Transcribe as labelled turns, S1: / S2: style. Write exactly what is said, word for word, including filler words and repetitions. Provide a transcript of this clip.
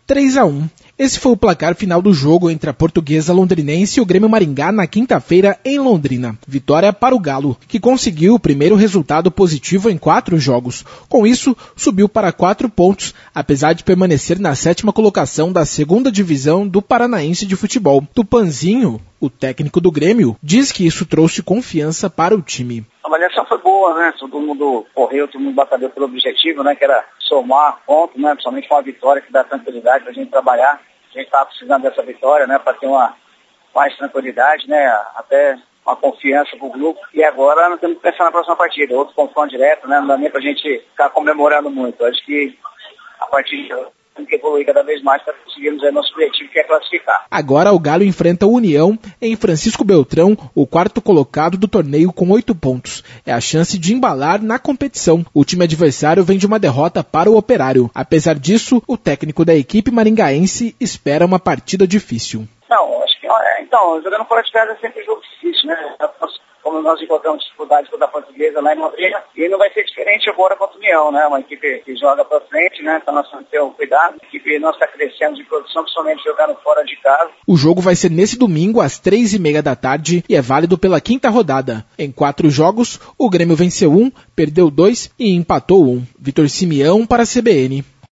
S1: três a um. Esse foi o placar final do jogo entre a Portuguesa Londrinense e o Grêmio Maringá na quinta-feira em Londrina. Vitória para o Galo, que conseguiu o primeiro resultado positivo em quatro jogos. Com isso, subiu para quatro pontos, apesar de permanecer na sétima colocação da segunda divisão do Paranaense de Futebol. Tupanzinho, o técnico do Grêmio, diz que isso trouxe confiança para o time.
S2: A avaliação foi boa, né? Todo mundo correu, todo mundo batalhou pelo objetivo, né? Que era somar pontos, né? Principalmente com uma vitória que dá tranquilidade para a gente trabalhar. A gente estava precisando dessa vitória, né? Para ter uma mais tranquilidade, né? Até uma confiança para o grupo. E agora nós temos que pensar na próxima partida. Outro confronto direto, né? Não dá nem para a gente ficar comemorando muito. Acho que a partir tem que evoluir cada vez mais para conseguirmos o nosso objetivo, que é classificar.
S1: Agora o Galo enfrenta o União em Francisco Beltrão, o quarto colocado do torneio com oito pontos. É a chance de embalar na competição. O time adversário vem de uma derrota para o Operário. Apesar disso, o técnico da equipe maringaense espera uma partida difícil.
S2: Não, acho que então, jogando fora de casa é sempre um jogo difícil, né? Como nós encontramos dificuldades contra a Portuguesa lá em Londrina, e não vai ser diferente agora contra o União, né? Uma equipe que joga para frente, né? Então nós temos que ter um cuidado. A equipe nossa está crescendo de produção, principalmente jogando fora de casa.
S1: O jogo vai ser nesse domingo às três e meia da tarde e é válido pela quinta rodada. Em quatro jogos, o Grêmio venceu um, perdeu dois e empatou um. Vitor Simeão para a C B N.